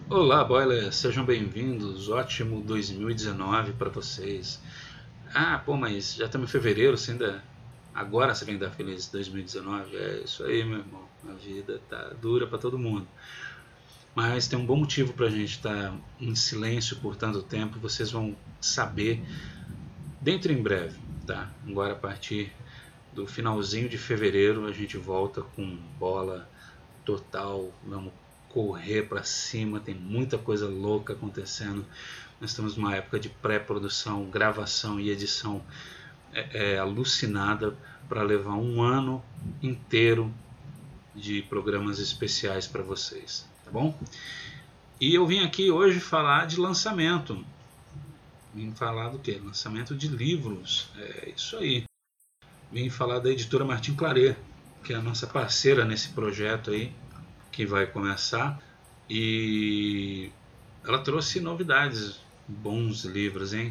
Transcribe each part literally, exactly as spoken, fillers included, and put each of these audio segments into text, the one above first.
Olá, Boiler, sejam bem-vindos. Ótimo dois mil e dezenove para vocês. Ah, pô, mas já estamos em fevereiro, você ainda. Agora você vem dar feliz dois mil e dezenove? É isso aí, meu irmão. A vida tá dura para todo mundo. Mas tem um bom motivo para a gente estar em silêncio por tanto tempo. Vocês vão saber dentro em breve, tá? Agora a partir do finalzinho de fevereiro a gente volta com bola total. Vamos correr para cima, tem muita coisa louca acontecendo. Nós estamos numa época de pré-produção, gravação e edição é, é, alucinada para levar um ano inteiro de programas especiais para vocês, tá bom? E eu vim aqui hoje falar de lançamento. Vim falar do que? Lançamento de livros. É isso aí. Vim falar da editora Martin Claret, que é a nossa parceira nesse projeto aí, que vai começar. E ela trouxe novidades, bons livros, hein?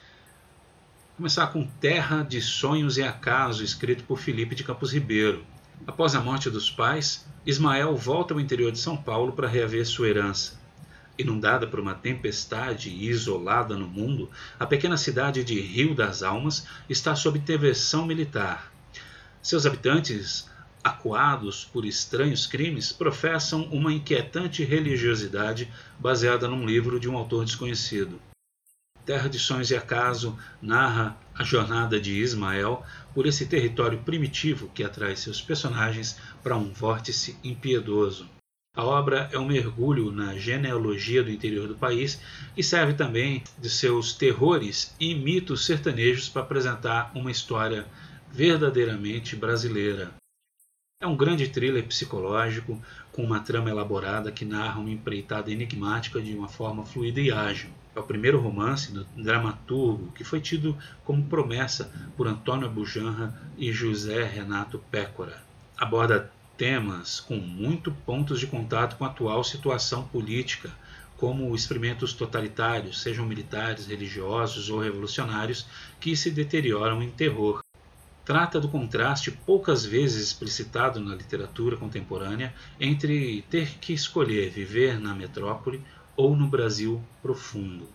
Vou começar com Terra de Sonhos e Acaso, escrito por Felipe de Campos Ribeiro. Após a morte dos pais, Ismael volta ao interior de São Paulo para reaver sua herança. Inundada por uma tempestade e isolada no mundo, a pequena cidade de Rio das Almas está sob intervenção militar. Seus habitantes, acuados por estranhos crimes, professam uma inquietante religiosidade baseada num livro de um autor desconhecido. Terra de Sonhos e Acaso narra a jornada de Ismael por esse território primitivo que atrai seus personagens para um vórtice impiedoso. A obra é um mergulho na genealogia do interior do país e serve também de seus terrores e mitos sertanejos para apresentar uma história verdadeiramente brasileira. É um grande thriller psicológico com uma trama elaborada que narra uma empreitada enigmática de uma forma fluida e ágil. É o primeiro romance do dramaturgo que foi tido como promessa por Antônio Abujanra e José Renato Pécora. Aborda temas com muitos pontos de contato com a atual situação política, como experimentos totalitários, sejam militares, religiosos ou revolucionários, que se deterioram em terror. Trata do contraste poucas vezes explicitado na literatura contemporânea entre ter que escolher viver na metrópole ou no Brasil profundo.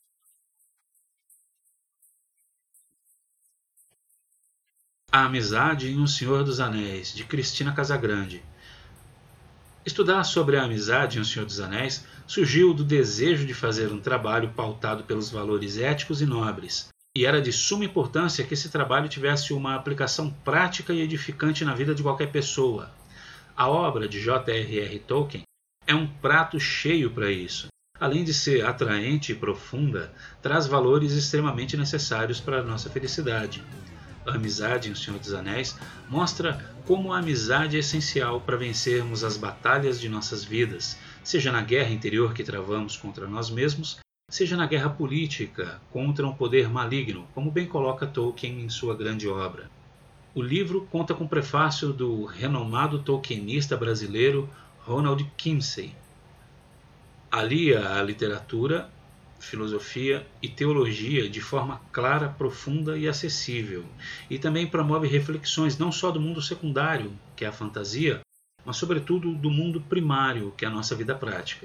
A Amizade em O Senhor dos Anéis, de Cristina Casagrande. Estudar sobre a amizade em O Senhor dos Anéis surgiu do desejo de fazer um trabalho pautado pelos valores éticos e nobres, e era de suma importância que esse trabalho tivesse uma aplicação prática e edificante na vida de qualquer pessoa. A obra de J R R Tolkien é um prato cheio para isso. Além de ser atraente e profunda, traz valores extremamente necessários para a nossa felicidade. A Amizade em O Senhor dos Anéis mostra como a amizade é essencial para vencermos as batalhas de nossas vidas, seja na guerra interior que travamos contra nós mesmos, seja na guerra política contra um poder maligno, como bem coloca Tolkien em sua grande obra. O livro conta com o prefácio do renomado tolkienista brasileiro Ronald Kimsey. Alia a literatura, filosofia e teologia de forma clara, profunda e acessível, e também promove reflexões não só do mundo secundário, que é a fantasia, mas sobretudo do mundo primário, que é a nossa vida prática.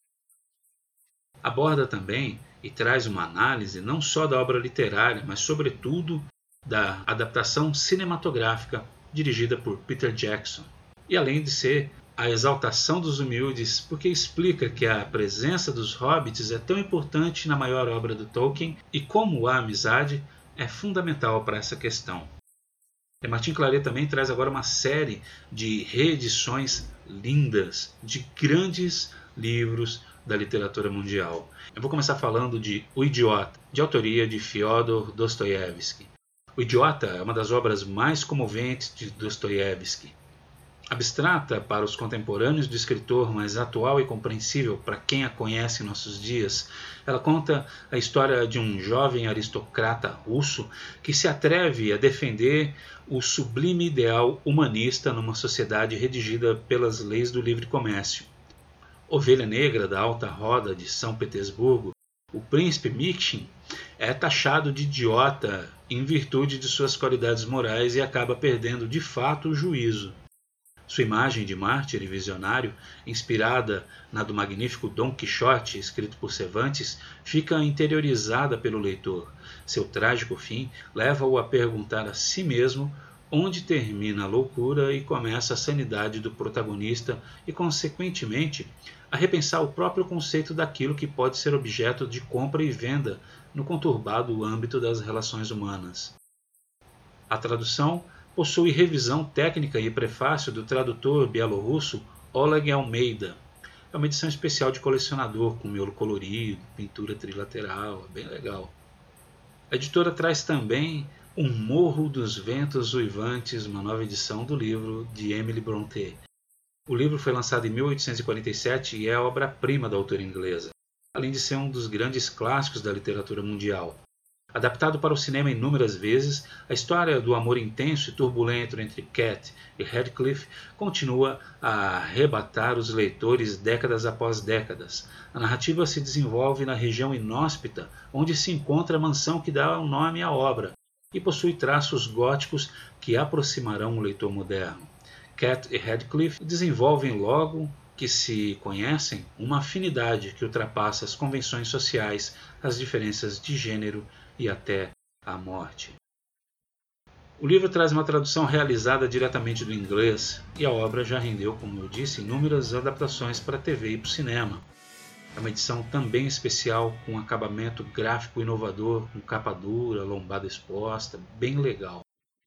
Aborda também e traz uma análise não só da obra literária, mas sobretudo da adaptação cinematográfica dirigida por Peter Jackson. E além de ser a exaltação dos humildes, porque explica que a presença dos hobbits é tão importante na maior obra do Tolkien e como a amizade é fundamental para essa questão. E Martin Claret também traz agora uma série de reedições lindas de grandes livros da literatura mundial. Eu vou começar falando de O Idiota, de autoria de Fyodor Dostoiévski. O Idiota é uma das obras mais comoventes de Dostoiévski. Abstrata para os contemporâneos do escritor, mas atual e compreensível para quem a conhece em nossos dias, ela conta a história de um jovem aristocrata russo que se atreve a defender o sublime ideal humanista numa sociedade redigida pelas leis do livre comércio. Ovelha negra da alta roda de São Petersburgo, o príncipe Mikhin é taxado de idiota em virtude de suas qualidades morais e acaba perdendo de fato o juízo. Sua imagem de mártir e visionário, inspirada na do magnífico Dom Quixote, escrito por Cervantes, fica interiorizada pelo leitor. Seu trágico fim leva-o a perguntar a si mesmo onde termina a loucura e começa a sanidade do protagonista e, consequentemente, a repensar o próprio conceito daquilo que pode ser objeto de compra e venda no conturbado âmbito das relações humanas. A tradução possui revisão técnica e prefácio do tradutor bielorrusso Oleg Almeida. É uma edição especial de colecionador, com miolo colorido, pintura trilateral, é bem legal. A editora traz também Um Morro dos Ventos Uivantes, uma nova edição do livro de Emily Brontë. O livro foi lançado em mil oitocentos e quarenta e sete e é a obra-prima da autora inglesa, além de ser um dos grandes clássicos da literatura mundial. Adaptado para o cinema inúmeras vezes, a história do amor intenso e turbulento entre Cat e Heathcliff continua a arrebatar os leitores décadas após décadas. A narrativa se desenvolve na região inóspita onde se encontra a mansão que dá o nome à obra e possui traços góticos que aproximarão o leitor moderno. Cat e Heathcliff desenvolvem logo que se conhecem uma afinidade que ultrapassa as convenções sociais, as diferenças de gênero e até a morte. O livro traz uma tradução realizada diretamente do inglês e a obra já rendeu, como eu disse, inúmeras adaptações para a T V e para o cinema. É uma edição também especial, com um acabamento gráfico inovador, com capa dura, lombada exposta, bem legal.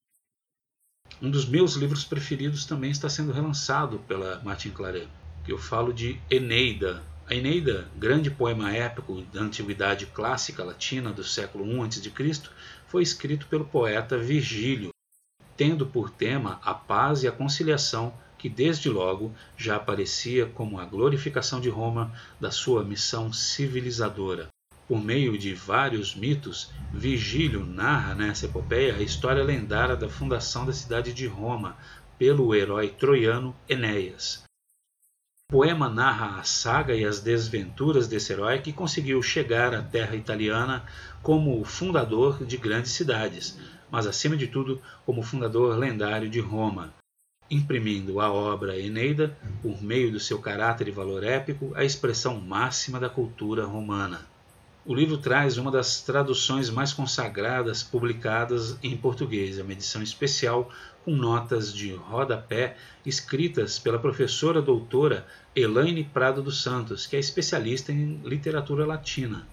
Um dos meus livros preferidos também está sendo relançado pela Martin Claret, que eu falo de Eneida. A Eneida, grande poema épico da antiguidade clássica latina do século I antes de Cristo, foi escrito pelo poeta Virgílio, tendo por tema a paz e a conciliação, que desde logo já aparecia como a glorificação de Roma da sua missão civilizadora. Por meio de vários mitos, Virgílio narra nessa epopeia a história lendária da fundação da cidade de Roma pelo herói troiano Enéas. O poema narra a saga e as desventuras desse herói que conseguiu chegar à terra italiana como o fundador de grandes cidades, mas acima de tudo como fundador lendário de Roma, imprimindo à obra Eneida, por meio do seu caráter e valor épico, a expressão máxima da cultura romana. O livro traz uma das traduções mais consagradas publicadas em português, é uma edição especial com notas de rodapé escritas pela professora doutora Elaine Prado dos Santos, que é especialista em literatura latina.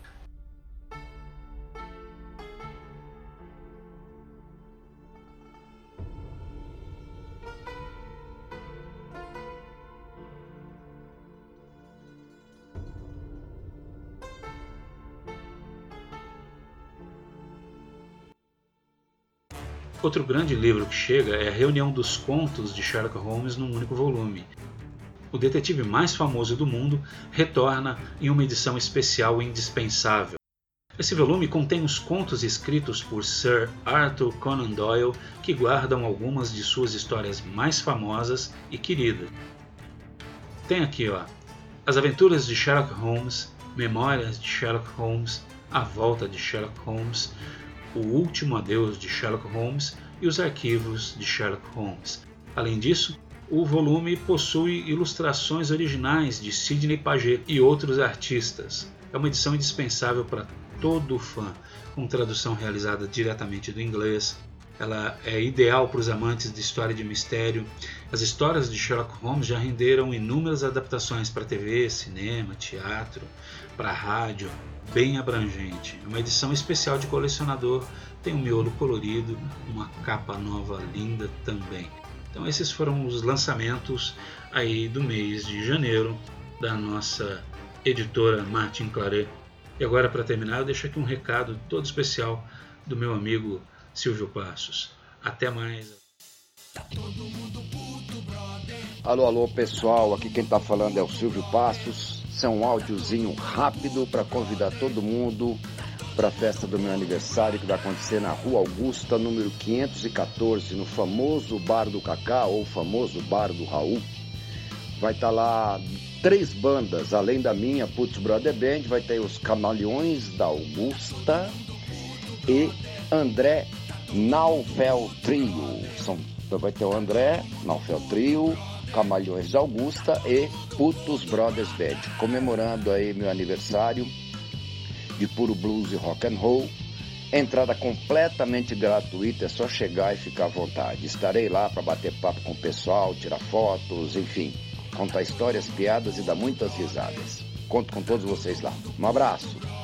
Outro grande livro que chega é a reunião dos contos de Sherlock Holmes num único volume. O detetive mais famoso do mundo retorna em uma edição especial indispensável. Esse volume contém os contos escritos por Sir Arthur Conan Doyle, que guardam algumas de suas histórias mais famosas e queridas. Tem aqui, ó, As Aventuras de Sherlock Holmes, Memórias de Sherlock Holmes, A Volta de Sherlock Holmes, O Último Adeus de Sherlock Holmes e Os Arquivos de Sherlock Holmes. Além disso, o volume possui ilustrações originais de Sidney Paget e outros artistas. É uma edição indispensável para todo fã, com tradução realizada diretamente do inglês. Ela é ideal para os amantes de história de mistério. As histórias de Sherlock Holmes já renderam inúmeras adaptações para T V, cinema, teatro, para rádio, bem abrangente. É uma edição especial de colecionador, tem um miolo colorido, uma capa nova linda também. Então esses foram os lançamentos aí do mês de janeiro da nossa editora Martin Claret. E agora, para terminar, eu deixo aqui um recado todo especial do meu amigo Silvio Passos. Até mais. Alô, alô pessoal, aqui quem está falando é o Silvio Passos. Isso é um áudiozinho rápido para convidar todo mundo para a festa do meu aniversário, que vai acontecer na Rua Augusta, número quinhentos e quatorze, no famoso Bar do Cacá, ou famoso Bar do Raul. Vai estar tá lá três bandas, além da minha, Putz Brother Band, vai ter os Camaleões da Augusta e André Naufel Trio. São, vai ter o André Naufel Trio, Camalhões da Augusta e Putos Brothers Band, comemorando aí meu aniversário de puro blues e rock and roll. Entrada completamente gratuita, é só chegar e ficar à vontade. Estarei lá para bater papo com o pessoal, tirar fotos, enfim, contar histórias, piadas e dar muitas risadas. Conto com todos vocês lá. Um abraço.